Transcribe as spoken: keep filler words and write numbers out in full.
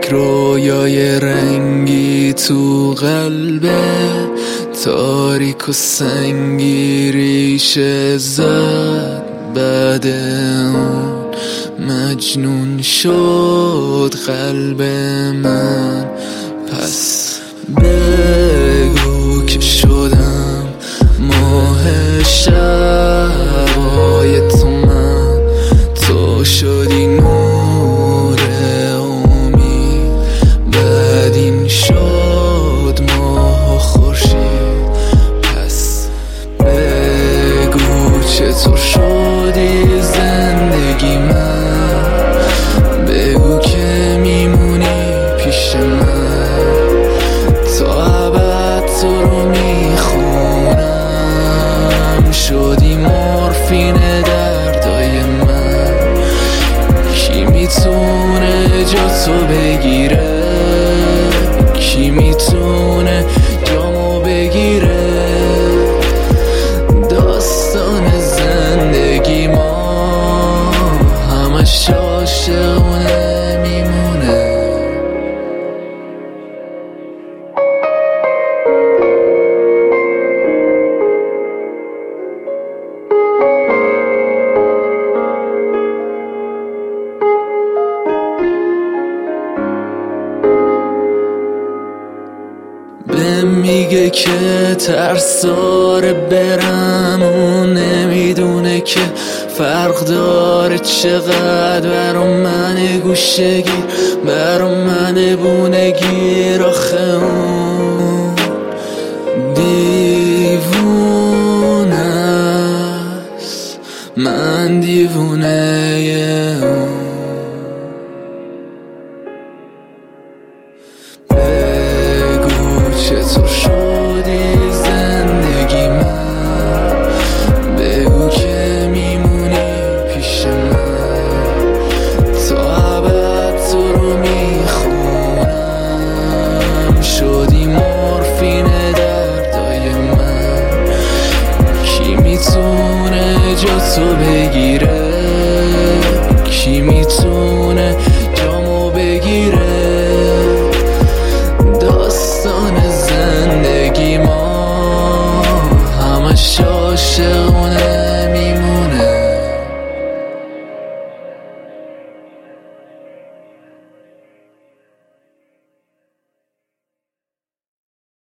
رویای رنگی تو قلبه، تاریک و سنگی ریشه زد. بعد اون مجنون شد قلب من. پس بگو که شدم ماه شبای تو، من تو شدی نور امید. بعد این شد ماه و خورشید. پس بگو چطور شدی زندگی من، بگو که میمونی پیش من تا ابد تو رو میخونم. شدی مورفین دردای من، کی میتونه جا تو بگیره؟ کی میتونه جامو بگیره؟ داستان زندگی ما همش عاشقونه میمونه. به میگه که ترساره برم، اون نمیدونه که فرق داره چقدر. برا من گوشگیر، برا من بونگیر. آخه اون دیوونه است، من دیوونه اون. چطور شدی زندگی من، بگو که میمونی پیش من تا ابد تو رو میخونم. شدی مورفین دردای من، کی میتونه جا تو بگیره؟ کی میتونه